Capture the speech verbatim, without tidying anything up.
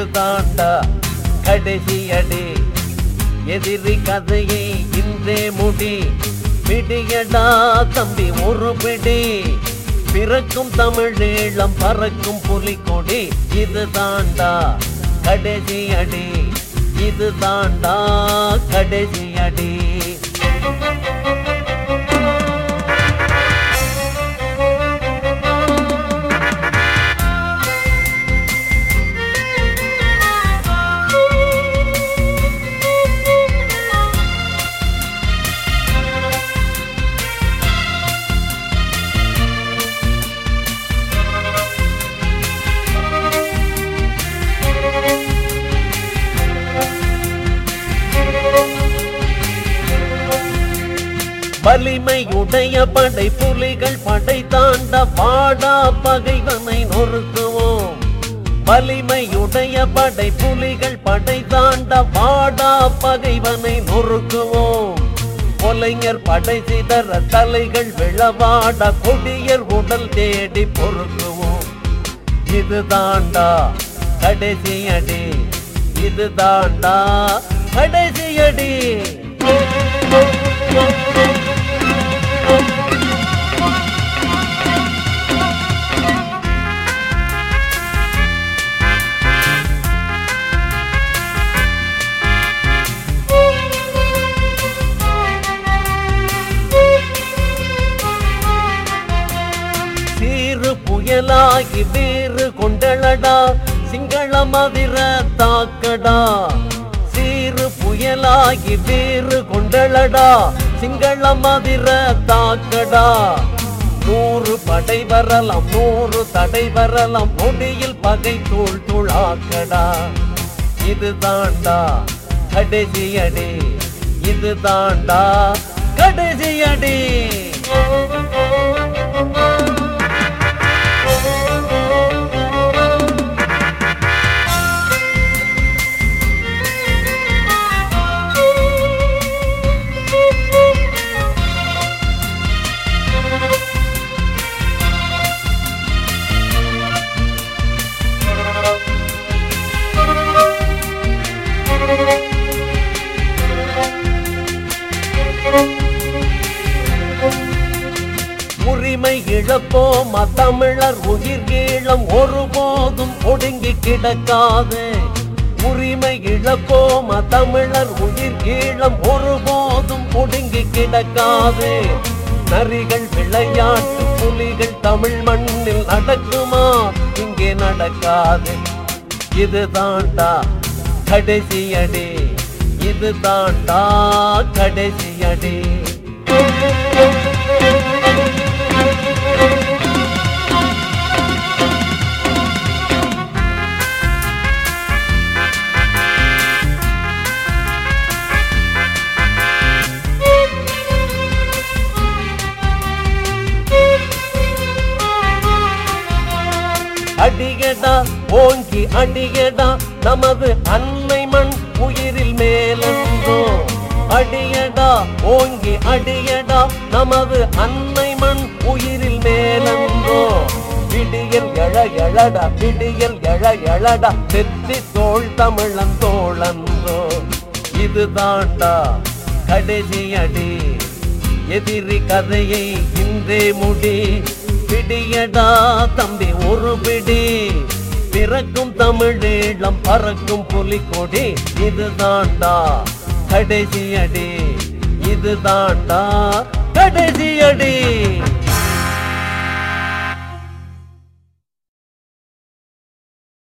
தாண்டா கடைசி அடி. எதிரி கதையை இன்றே முடி. பிடியடா தம்பி ஒரு பிடி. பிறக்கும் தமிழீழம் பறக்கும் புலிக்கொடி. இது தாண்டா கடைசி அடி. இது தாண்டா கடைசி அடி. வலிமையுடைய படை புலிகள் படை தாண்ட வாடா பகைவனை நொறுக்குவோம். வலிமையுடைய படை புலிகள் படை தாண்ட வாடா பகைவனை நொறுக்குவோம். கொலைஞர் படை சிதற தலைகள் விழவாட கொடியர் உடல் தேடி பொறுக்குவோம். இது தாண்டா கடைசி அடி. இது தாண்டா கடைசி அடி. புயலாகி வீறு கொண்டளடா சிங்கள மதிர தாக்கடா. சீறு புயலாகி வீறு கொண்டளடா சிங்கள மதிர தாக்கடா. நூறு படை வரலாம் நூறு தடை வரலாம் நொடியில் பகை தூள் துளாக்கடா. இது தாண்டா கடைசி அடி. இது தாண்டா கடைசி அடி. உரிமை இழப்போம் தமிழர் உயிர் கீழம் ஒருபோதும் ஒடுங்கி கிடக்காது. உரிமை இழப்போம் தமிழர் உயிர் கீழம் ஒருபோதும் ஒடுங்கி கிடக்காது. நரிகள் விளையாட்டு புலிகள் தமிழ் மண்ணில் நடக்குமா? இங்கே நடக்காது. இது தாண்டா கடைசி அடி. இது தாண்டா கடைசி அடி. அடியடா ஓங்கி அடியடா நமது அன்னை மண் உயிரில் மேலென்றோ. அடியடா ஓங்கி அடியடா நமது அன்னை மண் உயிரில் மேலென்றோ. விடியல் எழ எழடா விடியல் எழ எழடா வெற்றி தோள் தமிழன் தோழன்றோ. இது தாண்டா கடைசி அடி. எதிரி கதையை இன்றே முடி. பிடியடா தம்பி ஒரு பிடி. பிறக்கும் தமிழீழம் பறக்கும் புலிக்கொடி. இது தாண்டா கடைசி அடி. இது தாண்டா கடைசி அடி.